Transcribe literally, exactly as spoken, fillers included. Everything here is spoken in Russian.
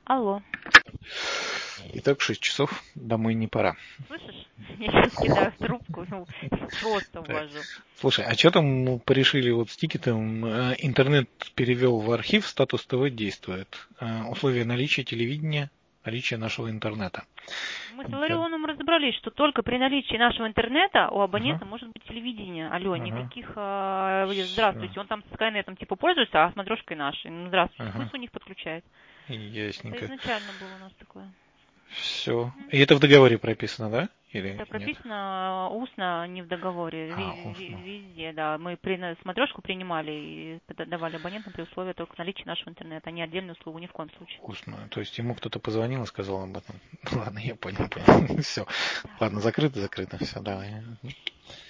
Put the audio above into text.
Алло. Итак, шесть часов, домой не пора. Слышишь? Я сейчас кидаю в трубку, ну, просто ввожу. Слушай, а что там ну, порешили вот с тикетом? Интернет перевел в архив, статус ТВ действует. Условия наличия телевидения, наличие нашего интернета. Мы с Ларионом разобрались, что только при наличии нашего интернета у абонента Ага. может быть телевидение. Алло, Ага. никаких... А, здравствуйте, он там с Скайнетом типа пользуется, а смотрешкой нашей. Ну, здравствуйте, Ага. пусть у них подключает. Ясненько. Это изначально было у нас такое. Все. И это в договоре прописано, да? Или Это нет? прописано устно, не в договоре. А, Ви- ви- устно. Везде, да. Мы при, смотрешку принимали и давали абонентам при условии только наличия нашего интернета, а не отдельную услугу ни в коем случае. Устно. То есть ему кто-то позвонил и сказал об этом. Ладно, я понял, понял. Все. Ладно, закрыто, закрыто. Все, давай.